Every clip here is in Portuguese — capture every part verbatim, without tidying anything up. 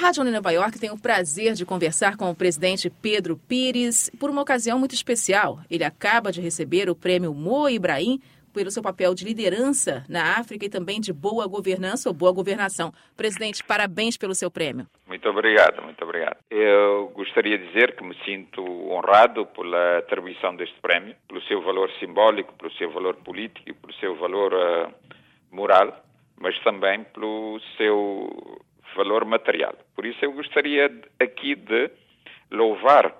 Rádio Nova York tem o prazer de conversar com o presidente Pedro Pires por uma ocasião muito especial. Ele acaba de receber o prêmio Mo Ibrahim pelo seu papel de liderança na África e também de boa governança ou boa governação. Presidente, parabéns pelo seu prêmio. Muito obrigado, muito obrigado. Eu gostaria de dizer que me sinto honrado pela atribuição deste prémio, pelo seu valor simbólico, pelo seu valor político e pelo seu valor uh, moral, mas também pelo seu valor material. Por isso eu gostaria aqui de louvar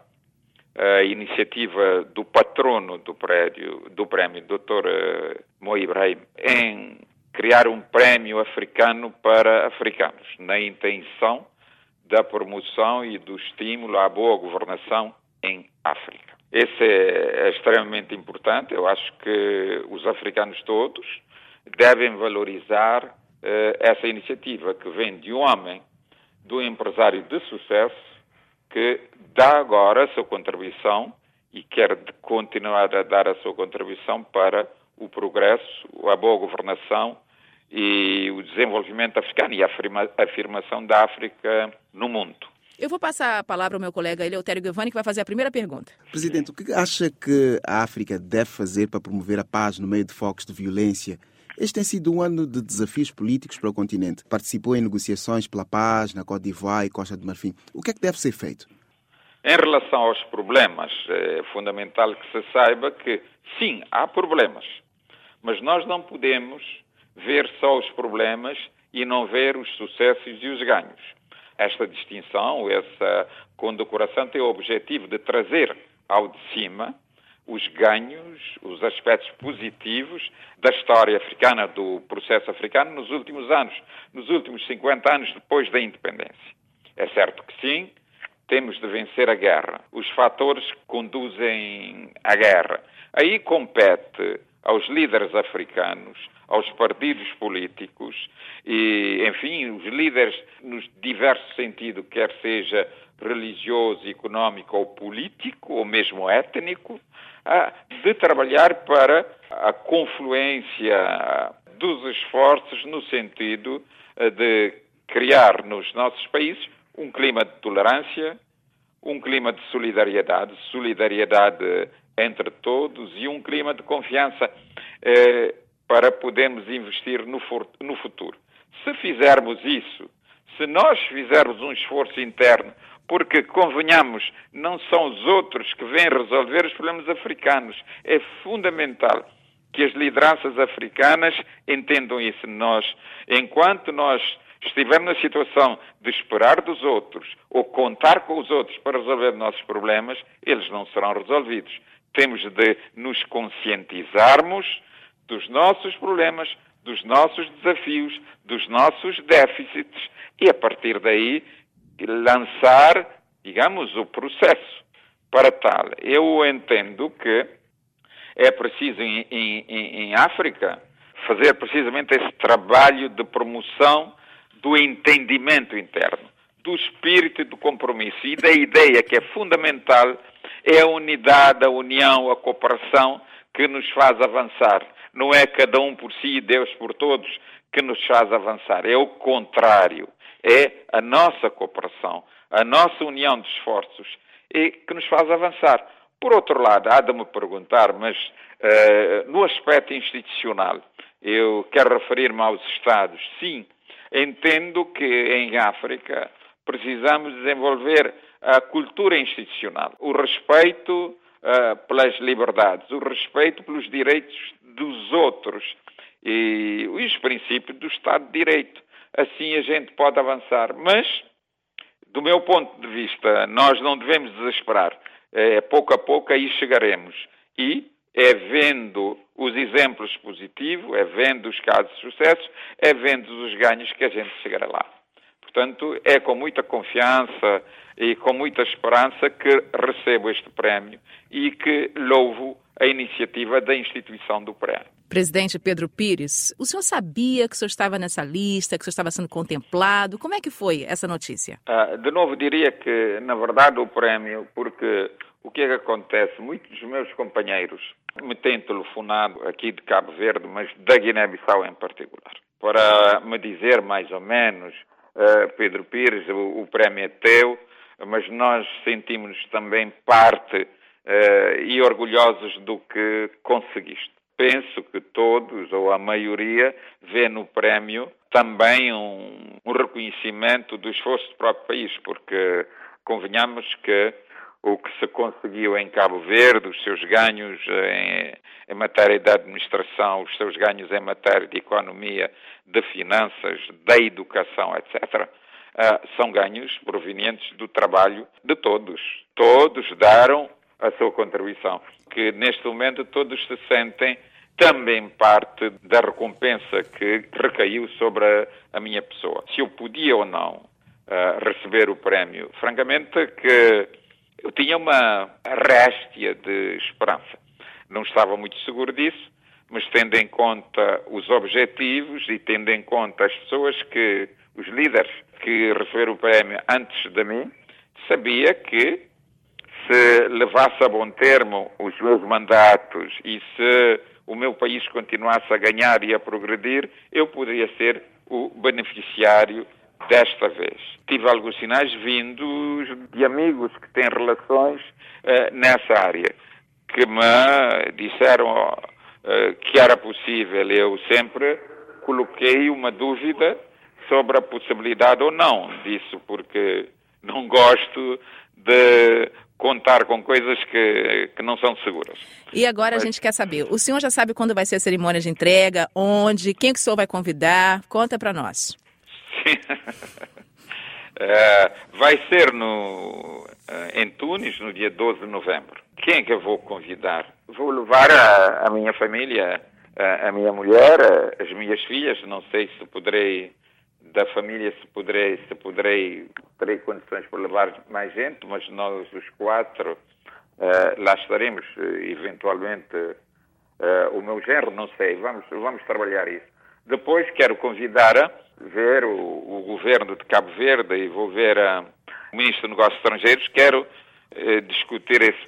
a iniciativa do patrono do prédio, do prémio, doutor Mo Ibrahim, em criar um prémio africano para africanos, na intenção da promoção e do estímulo à boa governação em África. Esse é extremamente importante. Eu acho que os africanos todos devem valorizar uh, essa iniciativa que vem de um homem, de um empresário de sucesso, que dá agora a sua contribuição e quer continuar a dar a sua contribuição para o progresso, a boa governação e o desenvolvimento africano e a afirma, afirmação da África no mundo. Eu vou passar a palavra ao meu colega Eleutério Giovanni, que vai fazer a primeira pergunta. Presidente, o que acha que a África deve fazer para promover a paz no meio de focos de violência? Este tem sido um ano de desafios políticos para o continente. Participou em negociações pela paz na Côte d'Ivoire e Costa de Marfim. O que é que deve ser feito? Em relação aos problemas, é fundamental que se saiba que, sim, há problemas, mas nós não podemos ver só os problemas e não ver os sucessos e os ganhos. Esta distinção, essa condecoração tem o objetivo de trazer ao de cima os ganhos, os aspectos positivos da história africana, do processo africano nos últimos anos, nos últimos cinquenta anos depois da independência. É certo que sim, temos de vencer a guerra, os fatores que conduzem à guerra. Aí compete aos líderes africanos, aos partidos políticos e, enfim, os líderes nos diversos sentidos, quer seja religioso, económico ou político, ou mesmo étnico, de trabalhar para a confluência dos esforços no sentido de criar nos nossos países um clima de tolerância, um clima de solidariedade, solidariedade entre todos e um clima de confiança eh, para podermos investir no, no futuro. Se fizermos isso, se nós fizermos um esforço interno, porque, convenhamos, não são os outros que vêm resolver os problemas africanos. É fundamental que as lideranças africanas entendam isso. Nós, enquanto nós estivermos na situação de esperar dos outros ou contar com os outros para resolver nossos problemas, eles não serão resolvidos. Temos de nos conscientizarmos dos nossos problemas, dos nossos desafios, dos nossos déficits e, a partir daí, lançar, digamos, o processo para tal. Eu entendo que é preciso, em, em, em África, fazer precisamente esse trabalho de promoção do entendimento interno, do espírito do compromisso e da ideia que é fundamental, é a unidade, a união, a cooperação que nos faz avançar. Não é cada um por si e Deus por todos que nos faz avançar. É o contrário. É a nossa cooperação, a nossa união de esforços e que nos faz avançar. Por outro lado, há de me perguntar, mas uh, no aspecto institucional, eu quero referir-me aos Estados. Sim, entendo que em África precisamos desenvolver a cultura institucional, o respeito uh, pelas liberdades, o respeito pelos direitos dos outros e os princípios do Estado de Direito. Assim a gente pode avançar. Mas, do meu ponto de vista, nós não devemos desesperar. É, pouco a pouco aí chegaremos. E é vendo os exemplos positivos, é vendo os casos de sucesso, é vendo os ganhos que a gente chegará lá. Portanto, é com muita confiança e com muita esperança que recebo este prémio e que louvo a iniciativa da instituição do prémio. Presidente Pedro Pires, o senhor sabia que o senhor estava nessa lista, que o senhor estava sendo contemplado? Como é que foi essa notícia? Ah, de novo, diria que, na verdade, o prémio, porque o que é que acontece? Muitos dos meus companheiros me têm telefonado aqui de Cabo Verde, mas da Guiné-Bissau em particular, para me dizer mais ou menos uh, Pedro Pires, o, o prémio é teu, mas nós sentimos-nos também parte uh, e orgulhosos do que conseguiste. Penso que todos, ou a maioria, vê no prémio também um, um reconhecimento do esforço do próprio país, porque convenhamos que o que se conseguiu em Cabo Verde, os seus ganhos em, em matéria de administração, os seus ganhos em matéria de economia, de finanças, da educação, etcétera, uh, são ganhos provenientes do trabalho de todos. Todos deram a sua contribuição, que neste momento todos se sentem também parte da recompensa que recaiu sobre a, a minha pessoa. Se eu podia ou não uh, receber o prémio, francamente que eu tinha uma réstia de esperança. Não estava muito seguro disso, mas tendo em conta os objetivos e tendo em conta as pessoas que, os líderes que receberam o prémio antes de mim, sabia que se levasse a bom termo os meus mandatos e se o meu país continuasse a ganhar e a progredir, eu poderia ser o beneficiário desta vez. Tive alguns sinais vindos de amigos que têm relações uh, nessa área, que me disseram uh, que era possível. Eu sempre coloquei uma dúvida sobre a possibilidade ou não disso, porque não gosto de contar com coisas que, que não são seguras. E agora Mas... a gente quer saber, o senhor já sabe quando vai ser a cerimônia de entrega, onde, quem que o senhor vai convidar? Conta para nós. uh, vai ser no, uh, em Tunis, no dia doze de novembro. Quem é que eu vou convidar? Vou levar a, a minha família, a, a minha mulher, a, as minhas filhas. Não sei se poderei, da família, se poderei, se poderei, terei condições para levar mais gente, mas nós os quatro uh, lá estaremos, eventualmente uh, o meu genro, não sei, vamos, vamos trabalhar isso. Depois quero convidar a ver o, o governo de Cabo Verde e vou ver a, o Ministro dos Negócios Estrangeiros. Quero eh, discutir esse,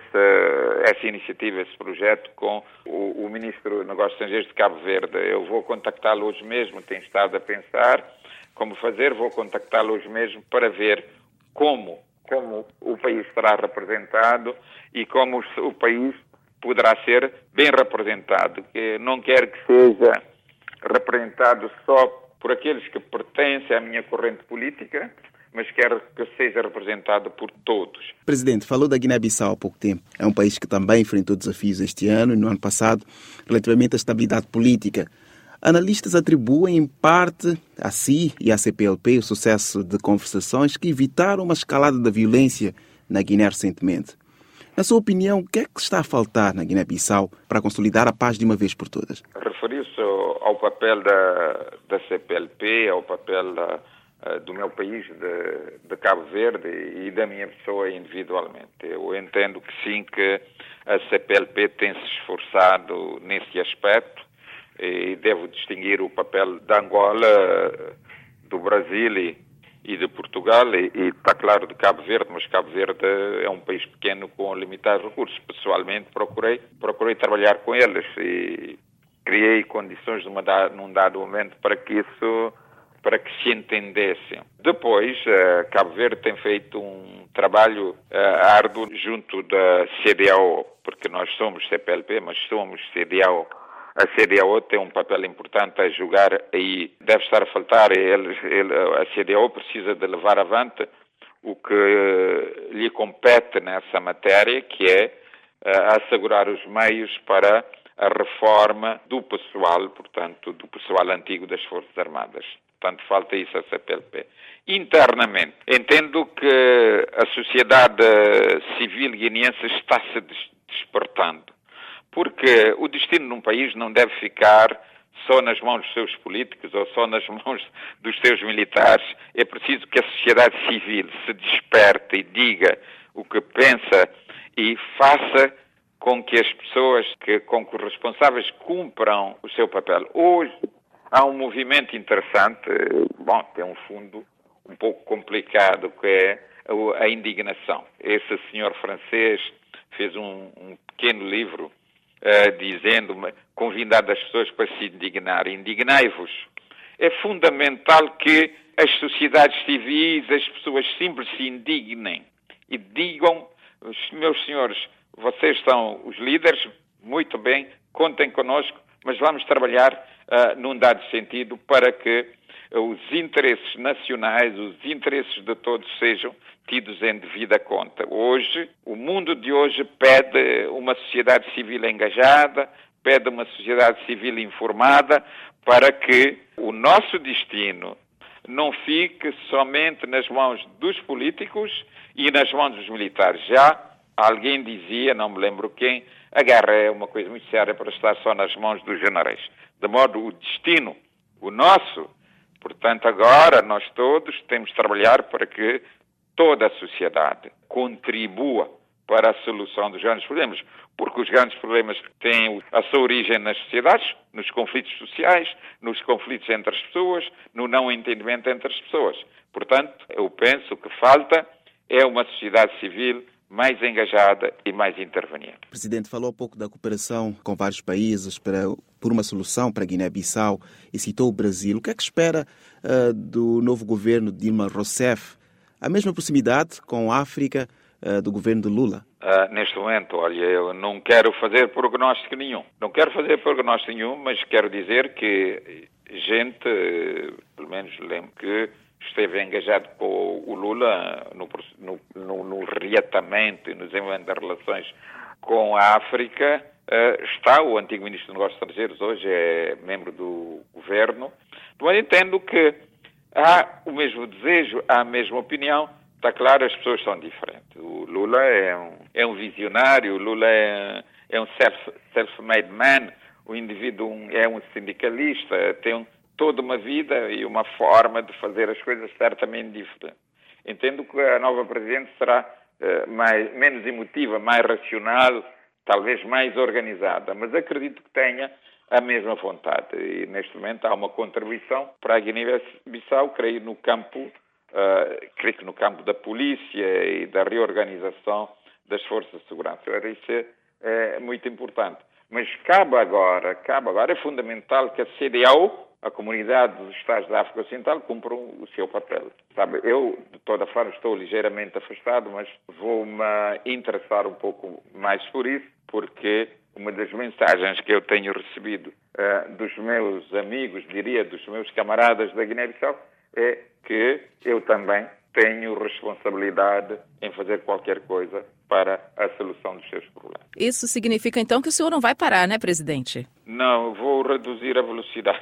esse, essa iniciativa, esse projeto com o, o Ministro dos Negócios Estrangeiros de Cabo Verde. Eu vou contactá-lo hoje mesmo, tenho estado a pensar como fazer, vou contactá-lo hoje mesmo para ver como, como o país será representado e como o, o país poderá ser bem representado. Que não quero que seja representado só por aqueles que pertencem à minha corrente política, mas quero que seja representado por todos. Presidente, falou da Guiné-Bissau há pouco tempo. É um país que também enfrentou desafios este ano e no ano passado relativamente à estabilidade política. Analistas atribuem em parte a si e à C P L P o sucesso de conversações que evitaram uma escalada da violência na Guiné recentemente. Na sua opinião, o que é que está a faltar na Guiné-Bissau para consolidar a paz de uma vez por todas? Referiu-se ao papel da, da C P L P, ao papel da, do meu país, de, de Cabo Verde e da minha pessoa individualmente. Eu entendo que sim, que a C P L P tem se esforçado nesse aspecto e devo distinguir o papel da Angola, do Brasil e e de Portugal, e, e está claro de Cabo Verde, mas Cabo Verde é um país pequeno com limitados recursos. Pessoalmente procurei, procurei trabalhar com eles e criei condições numa, num dado momento para que isso, para que se entendessem. Depois, uh, Cabo Verde tem feito um trabalho uh, árduo junto da C D A O, porque nós somos C P L P, mas somos C D A O. A C D A O tem um papel importante a jogar aí. Deve estar a faltar. Ele, ele, a C D A O precisa de levar avante o que lhe compete nessa matéria, que é uh, assegurar os meios para a reforma do pessoal, portanto, do pessoal antigo das Forças Armadas. Portanto, falta isso à C P L P. Internamente, entendo que a sociedade civil guineense está se despertando. Porque o destino de um país não deve ficar só nas mãos dos seus políticos ou só nas mãos dos seus militares. É preciso que a sociedade civil se desperte e diga o que pensa e faça com que as pessoas, que, com que os responsáveis cumpram o seu papel. Hoje há um movimento interessante, bom, tem um fundo um pouco complicado, que é a indignação. Esse senhor francês fez um, um pequeno livro Uh, dizendo, convidando as pessoas para se indignar. Indignai-vos. É fundamental que as sociedades civis, as pessoas simples se indignem e digam, meus senhores, vocês são os líderes, muito bem, contem connosco, mas vamos trabalhar uh, num dado sentido para que os interesses nacionais, os interesses de todos sejam tidos em devida conta. Hoje, o mundo de hoje pede uma sociedade civil engajada, pede uma sociedade civil informada para que o nosso destino não fique somente nas mãos dos políticos e nas mãos dos militares. Já alguém dizia, não me lembro quem, a guerra é uma coisa muito séria para estar só nas mãos dos generais. De modo, o destino, o nosso, portanto, agora nós todos temos de trabalhar para que toda a sociedade contribua para a solução dos grandes problemas, porque os grandes problemas têm a sua origem nas sociedades, nos conflitos sociais, nos conflitos entre as pessoas, no não entendimento entre as pessoas. Portanto, eu penso que falta é uma sociedade civil mais engajada e mais interveniente. O Presidente falou um pouco da cooperação com vários países para, por uma solução para a Guiné-Bissau e citou o Brasil. O que é que espera uh, do novo governo de Dilma Rousseff? A mesma proximidade com a África uh, do governo de Lula? Uh, neste momento, olha, eu não quero fazer prognóstico nenhum. Não quero fazer prognóstico nenhum, mas quero dizer que gente, pelo menos lembro que esteve engajado com o Lula no, no, no, no reatamento e no desenvolvimento das relações com a África. Uh, está o antigo Ministro dos Negócios Estrangeiros, hoje é membro do governo. Mas entendo que há o mesmo desejo, há a mesma opinião. Está claro, as pessoas são diferentes. O Lula é um, é um visionário, o Lula é, é um self, self-made man, o indivíduo é um sindicalista, tem um, toda uma vida e uma forma de fazer as coisas certamente diferente. Entendo que a nova Presidente será uh, mais, menos emotiva, mais racional, talvez mais organizada, mas acredito que tenha a mesma vontade. E neste momento há uma contribuição para a Guiné-Bissau, creio, no campo, uh, creio que no campo da polícia e da reorganização das forças de segurança. Isso é, é muito importante. Mas cabe agora, cabe agora, é fundamental que a C D A O, a Comunidade dos Estados da África Ocidental, cumpram o seu papel. Sabe, eu, de toda forma, estou ligeiramente afastado, mas vou-me interessar um pouco mais por isso, porque uma das mensagens que eu tenho recebido uh, dos meus amigos, diria, dos meus camaradas da Guiné-Bissau, é que eu também tenho responsabilidade em fazer qualquer coisa para a solução dos seus problemas. Isso significa, então, que o senhor não vai parar, né, presidente? Não, vou reduzir a velocidade.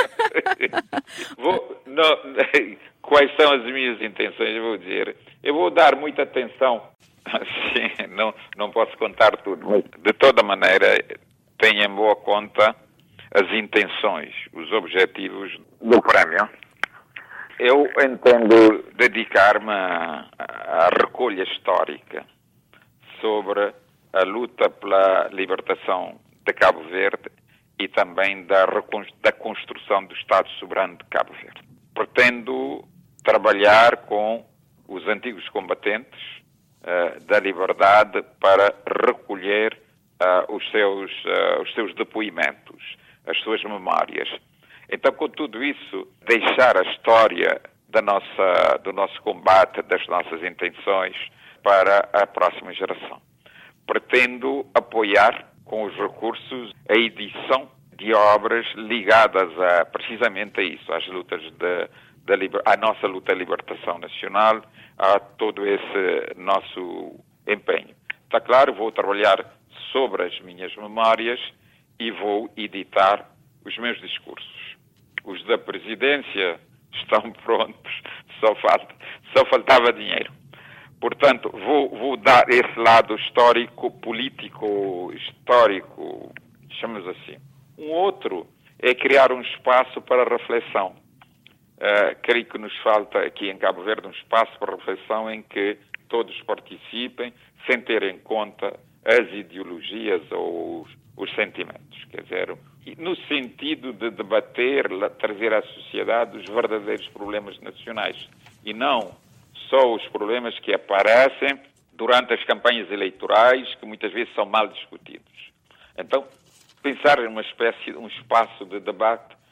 vou, não, quais são as minhas intenções? Eu vou dizer, eu vou dar muita atenção. Sim, não, não posso contar tudo, mas de toda maneira tenha em boa conta as intenções, os objetivos do prémio. Eu entendo dedicar-me à recolha histórica sobre a luta pela libertação de Cabo Verde e também da, da construção do Estado soberano de Cabo Verde. Pretendo trabalhar com os antigos combatentes uh, da liberdade para recolher uh, os, seus, uh, os seus depoimentos, as suas memórias. Então, com tudo isso, deixar a história da nossa, do nosso combate, das nossas intenções para a próxima geração. Pretendo apoiar com os recursos a edição de obras ligadas a, precisamente a isso, às lutas de, de, à nossa luta de libertação nacional, a todo esse nosso empenho. Está claro, vou trabalhar sobre as minhas memórias e vou editar os meus discursos. Os da presidência estão prontos, só, falta, só faltava dinheiro. Portanto, vou, vou dar esse lado histórico, político, histórico, chamamos assim. Um outro é criar um espaço para reflexão. Uh, creio que nos falta aqui em Cabo Verde um espaço para reflexão em que todos participem, sem ter em conta as ideologias ou os, os sentimentos. Quer dizer, no sentido de debater, trazer à sociedade os verdadeiros problemas nacionais e não só os problemas que aparecem durante as campanhas eleitorais, que muitas vezes são mal discutidos. Então, pensar em uma espécie, um espaço de debate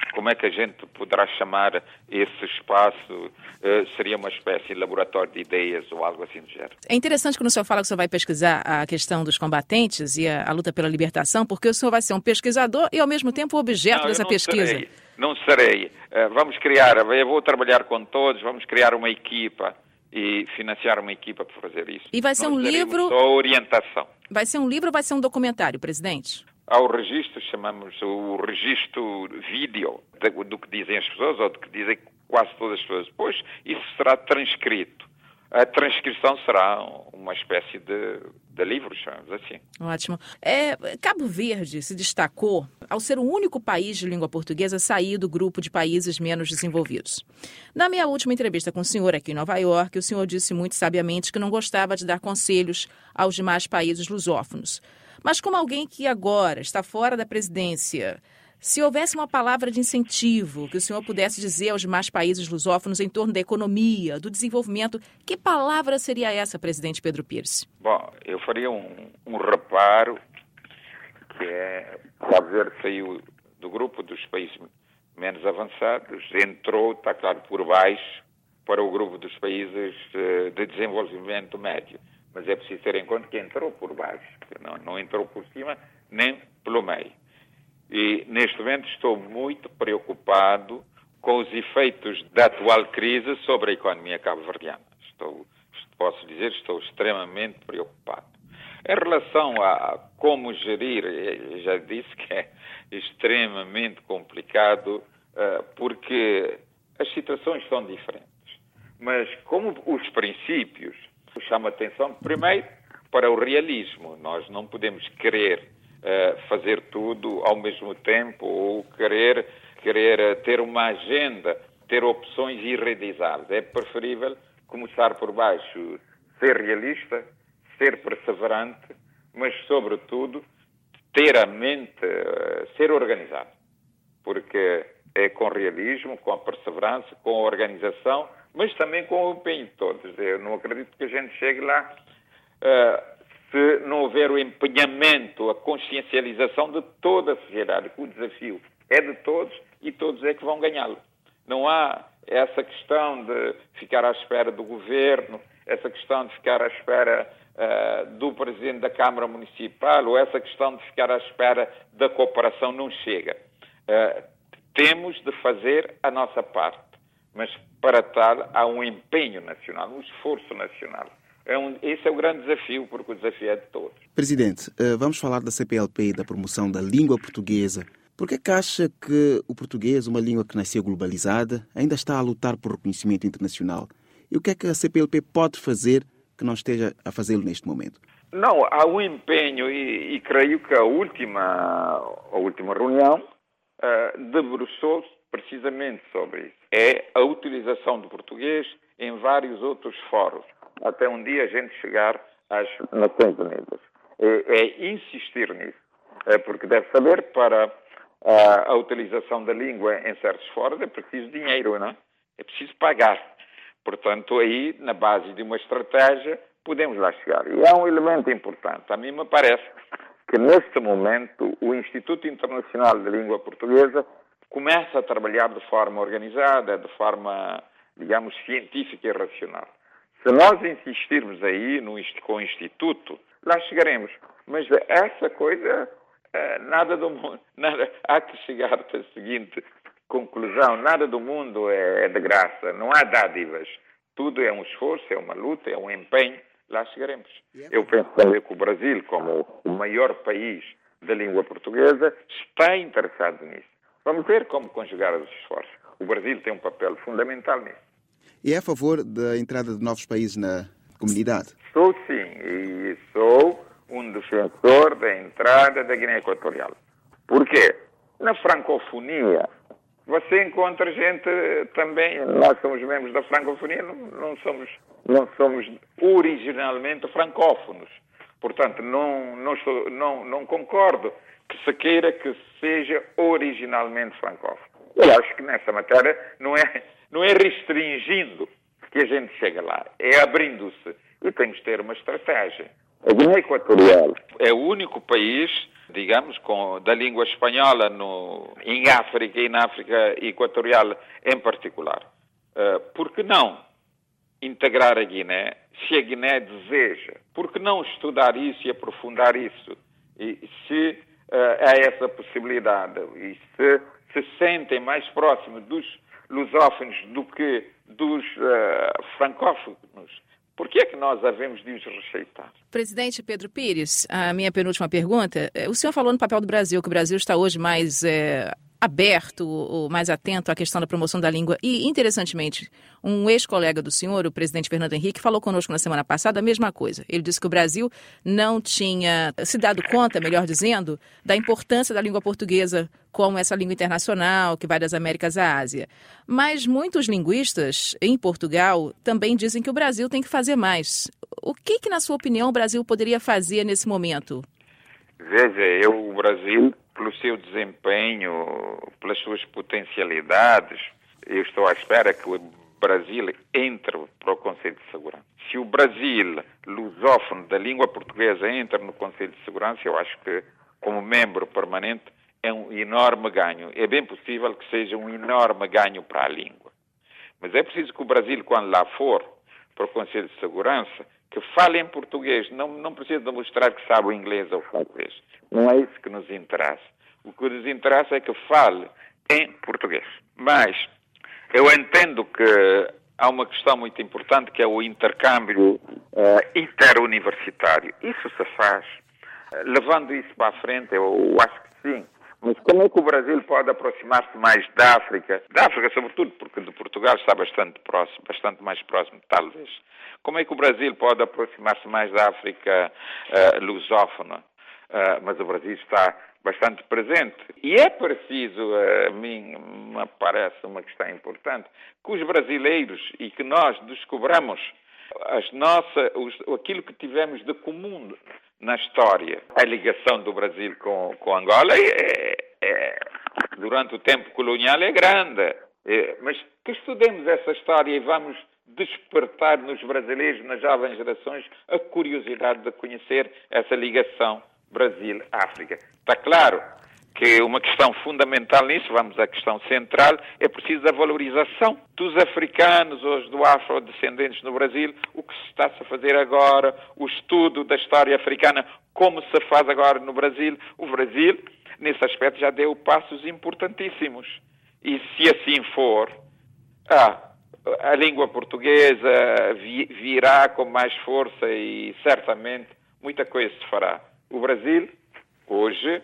como é que a gente poderá chamar esse espaço? Uh, seria uma espécie de laboratório de ideias ou algo assim do género. É interessante quando o senhor fala que o senhor vai pesquisar a questão dos combatentes e a, a luta pela libertação, porque o senhor vai ser um pesquisador e, ao mesmo tempo, o objeto não, dessa não pesquisa. Serei, não serei. Uh, vamos criar, eu vou trabalhar com todos, vamos criar uma equipa e financiar uma equipa para fazer isso. E vai ser não um livro... só orientação. Vai ser um livro ou vai ser um documentário, presidente? Há o registro, chamamos o registro vídeo do que dizem as pessoas ou do que dizem quase todas as pessoas. Depois isso será transcrito. A transcrição será uma espécie de, de livro, chamamos assim. Ótimo. É, Cabo Verde se destacou ao ser o único país de língua portuguesa a sair do grupo de países menos desenvolvidos. Na minha última entrevista com o senhor aqui em Nova York, o senhor disse muito sabiamente que não gostava de dar conselhos aos demais países lusófonos. Mas como alguém que agora está fora da presidência, se houvesse uma palavra de incentivo que o senhor pudesse dizer aos demais países lusófonos em torno da economia, do desenvolvimento, que palavra seria essa, presidente Pedro Pires? Bom, eu faria um, um reparo que é Cabo Verde saiu do grupo dos países menos avançados, entrou, está claro, por baixo para o grupo dos países de desenvolvimento médio. Mas é preciso ter em conta que entrou por baixo, não, não entrou por cima nem pelo meio. E neste momento estou muito preocupado com os efeitos da atual crise sobre a economia cabo-verdiana. Estou, posso dizer, estou extremamente preocupado. Em relação a como gerir, eu já disse que é extremamente complicado, porque as situações são diferentes. Mas como os princípios chama atenção, primeiro, para o realismo. Nós não podemos querer uh, fazer tudo ao mesmo tempo ou querer, querer uh, ter uma agenda, ter opções irrealizáveis. É preferível começar por baixo, ser realista, ser perseverante, mas, sobretudo, ter a mente, uh, ser organizado. Porque é com realismo, com a perseverança, com a organização, mas também com o empenho de todos. Eu não acredito que a gente chegue lá uh, se não houver o empenhamento, a consciencialização de toda a sociedade. O desafio é de todos e todos é que vão ganhá-lo. Não há essa questão de ficar à espera do governo, essa questão de ficar à espera uh, do presidente da Câmara Municipal ou essa questão de ficar à espera da cooperação. Não chega. Uh, temos de fazer a nossa parte. Mas, para tal, há um empenho nacional, um esforço nacional. É um, esse é o grande desafio, porque o desafio é de todos. Presidente, vamos falar da C P L P e da promoção da língua portuguesa. Por que é que acha que o português, uma língua que nasceu globalizada, ainda está a lutar por reconhecimento internacional? E o que é que a C P L P pode fazer que não esteja a fazê-lo neste momento? Não, há um empenho e, e creio que a última, a última reunião uh, debruçou-se precisamente sobre isso. É a utilização do português em vários outros fóruns, até um dia a gente chegar às Nações Unidas. É, é insistir nisso, é porque deve saber, para a, a utilização da língua em certos fóruns é preciso dinheiro, não é? É preciso pagar. Portanto, aí, na base de uma estratégia, podemos lá chegar. E há um elemento importante. A mim me parece que, neste momento, o Instituto Internacional de Língua Portuguesa começa a trabalhar de forma organizada, de forma, digamos, científica e racional. Se nós insistirmos aí no, com o Instituto, lá chegaremos. Mas essa coisa, nada do mundo, nada, há que chegar à seguinte conclusão, nada do mundo é de graça, não há dádivas. Tudo é um esforço, é uma luta, é um empenho, lá chegaremos. Eu penso também que o Brasil, como o maior país da língua portuguesa, está interessado nisso. Vamos ver como conjugar os esforços. O Brasil tem um papel fundamental nisso. E é a favor da entrada de novos países na comunidade? Sou sim, e sou um defensor da entrada da Guiné Equatorial. Por quê? Na francofonia, você encontra gente também, nós somos membros da francofonia, não, não, somos, não somos originalmente francófonos. Portanto, não, não, estou, não, não concordo que se queira que seja originalmente francófono. Eu acho que nessa matéria não é, não é restringindo que a gente chega lá, é abrindo-se. E temos de ter uma estratégia. A Guiné Equatorial é o único país digamos, com, da língua espanhola no, em África e na África Equatorial em particular. Uh, por que não integrar a Guiné, se a Guiné deseja? Por que não estudar isso e aprofundar isso? E se uh, há essa possibilidade e se se sentem mais próximos dos lusófonos do que dos uh, francófonos, por que é que nós havemos de os rejeitar? Presidente Pedro Pires, a minha penúltima pergunta. O senhor falou no papel do Brasil, que o Brasil está hoje mais é, aberto, ou mais atento à questão da promoção da língua. E, interessantemente, um ex-colega do senhor, o presidente Fernando Henrique, falou conosco na semana passada a mesma coisa. Ele disse que o Brasil não tinha se dado conta, melhor dizendo, da importância da língua portuguesa como essa língua internacional que vai das Américas à Ásia. Mas muitos linguistas em Portugal também dizem que o Brasil tem que fazer mais. O que, que na sua opinião, o Brasil poderia fazer nesse momento? Veja, eu, o Brasil, pelo seu desempenho, pelas suas potencialidades, eu estou à espera que o Brasil entre para o Conselho de Segurança. Se o Brasil, lusófono da língua portuguesa, entra no Conselho de Segurança, eu acho que, como membro permanente, é um enorme ganho. É bem possível que seja um enorme ganho para a língua. Mas é preciso que o Brasil, quando lá for para o Conselho de Segurança, que fale em português. Não, não precisa demonstrar que sabe o inglês ou o francês. Não é isso que nos interessa. O que nos interessa é que fale em português. Mas eu entendo que há uma questão muito importante, que é o intercâmbio uh, interuniversitário. Isso se faz. Uh, levando isso para a frente, eu, eu acho que sim. Mas como é que o Brasil pode aproximar-se mais da África? Da África, sobretudo, porque de Portugal está bastante próximo, bastante mais próximo, talvez. Como é que o Brasil pode aproximar-se mais da África uh, lusófona? Uh, mas o Brasil está bastante presente. E é preciso, uh, a mim me parece uma questão importante, que os brasileiros e que nós descobramos as nossas, os, aquilo que tivemos de comum na história. A ligação do Brasil com, com Angola é, é, durante o tempo colonial é grande. É, mas que estudemos essa história e vamos despertar nos brasileiros, nas jovens gerações, a curiosidade de conhecer essa ligação Brasil-África. Está claro que uma questão fundamental nisso, vamos à questão central, é preciso a valorização dos africanos ou dos afrodescendentes no Brasil, o que se está a fazer agora, o estudo da história africana, como se faz agora no Brasil. O Brasil, nesse aspecto, já deu passos importantíssimos. E se assim for, ah, a língua portuguesa virá com mais força e certamente muita coisa se fará. O Brasil, hoje,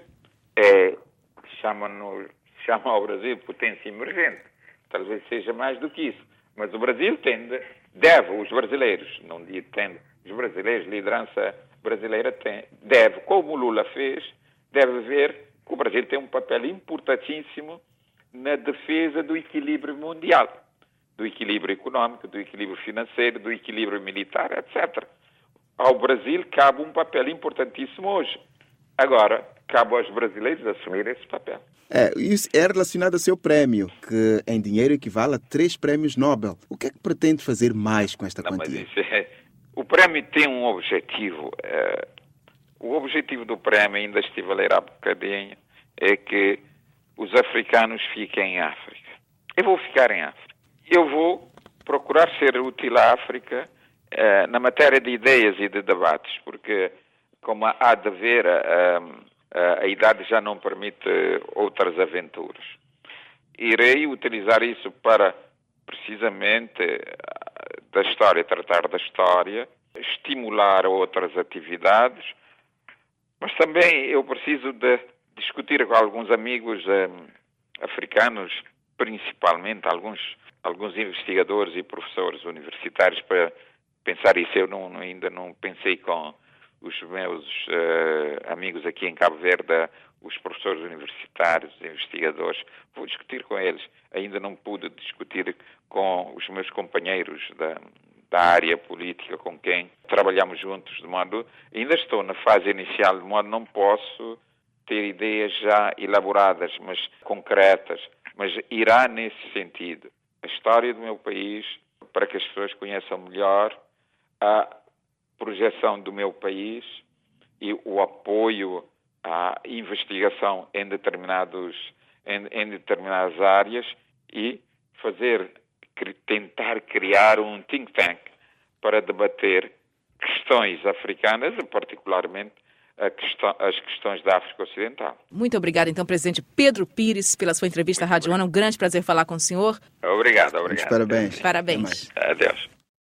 é, chama-no, chama ao Brasil potência emergente. Talvez seja mais do que isso. Mas o Brasil tende, deve, os brasileiros, não digo tende, os brasileiros, liderança brasileira tem, deve, como o Lula fez, deve ver que o Brasil tem um papel importantíssimo na defesa do equilíbrio mundial, do equilíbrio económico, do equilíbrio financeiro, do equilíbrio militar, etcétera. Ao Brasil cabe um papel importantíssimo hoje. Agora, cabe aos brasileiros assumir esse papel. É, isso é relacionado ao seu prémio, que em dinheiro equivale a três prémios Nobel. O que é que pretende fazer mais com esta Não, quantia? Mas isso é... O prémio tem um objetivo. É... O objetivo do prémio, ainda estive a ler há bocadinho, é que os africanos fiquem em África. Eu vou ficar em África. Eu vou procurar ser útil à África eh, na matéria de ideias e de debates, porque, como há de ver, a, a, a idade já não permite outras aventuras. Irei utilizar isso para, precisamente, da história, tratar da história, estimular outras atividades, mas também eu preciso de discutir com alguns amigos eh, africanos, principalmente alguns alguns investigadores e professores universitários, para pensar isso. Eu não, ainda não pensei com os meus uh, amigos aqui em Cabo Verde, os professores universitários, investigadores. Vou discutir com eles. Ainda não pude discutir com os meus companheiros da, da área política, com quem trabalhamos juntos, de modo... Ainda estou na fase inicial, de modo não posso ter ideias já elaboradas, mas concretas, mas irá nesse sentido. A história do meu país, para que as pessoas conheçam melhor a projeção do meu país e o apoio à investigação em, determinados, em, em determinadas áreas e fazer, tentar criar um think tank para debater questões africanas, particularmente a questão, as questões da África Ocidental. Muito obrigado, então, presidente Pedro Pires, pela sua entrevista à Rádio ONU. É um grande prazer falar com o senhor. Obrigado, obrigado. Muitos parabéns. Parabéns. Adeus.